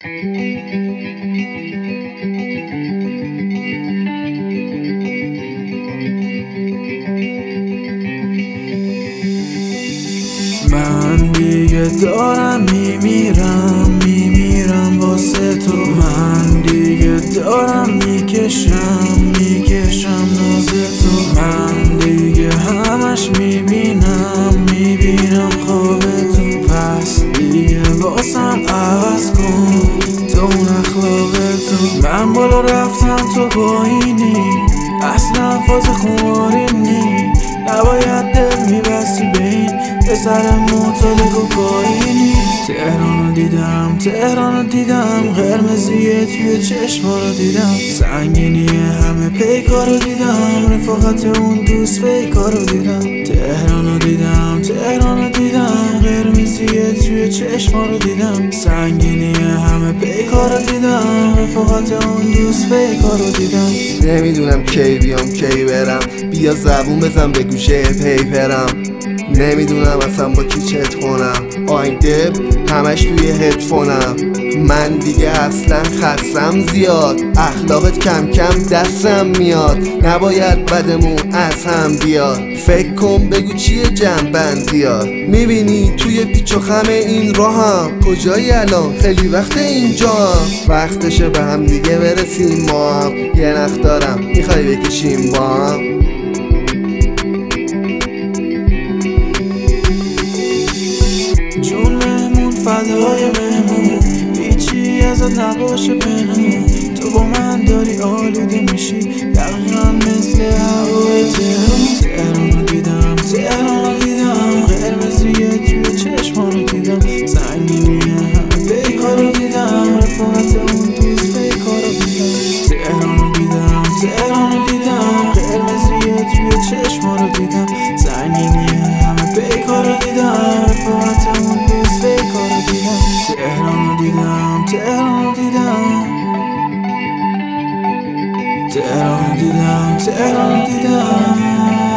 من دیگه دارم میمیرم واسه تو. من دیگه دارم میکشم ناز تو. من دیگه همش میبینم خواب تو. پس دیگه واسم عوض کن تو اون اخلاق تو. من بالا رفتم تو پایینی، اصلا فاز خماری نی. نباید دل میبستی به این پسر معتاد کوکائینی. تهرانو دیدم قرمزیه توی چشما رو دیدم. سنگینی همه پیکا رو دیدم، رفاقت اون دوست فیکا رو دیدم. تهرانو دیدم قرمزیه توی چشما رو دیدم. سنگینی همه پیکا رو دیدم، رفاقت اون دوست فیکا رو دیدم. نمیدونم کی بیام کی برم، بیا زبون بزن به گوشه پیپرم. نمیدونم اصلا با کی چت کنم، آهنگ دب همش توی هدفونم. من دیگه اصلا خستم زیاد، اخلاقت کم کم دستم میاد. نباید بدمون از هم بیاد، فکر کن بگو چیه جنبندیات. میبینی توی پیچ و خم این راهم، کجایی الان خیلی وقت اینجا. وقتشه به هم دیگه برسیم ما هم، یه نخ دارم میخوای بکشیم با هم. جون مهمون فدای مهمون، هیچی ازت نباشه پنهون. تو با من داری آلوده میشی دقیقا مثل هوای تهران. تهرانو دیدم قرمزیه توی چشما رو دیدم. سنگینی همه پیکا رو دیدم، رفاقت اون دوست فیکا رو دیدم. تهرانو دیدم قرمزیه توی چشما رو دیدم. سنگینی همه پیکا رو دیدم، رفاقت اون دوست فیکا رو دیدم. تهرانو دیدم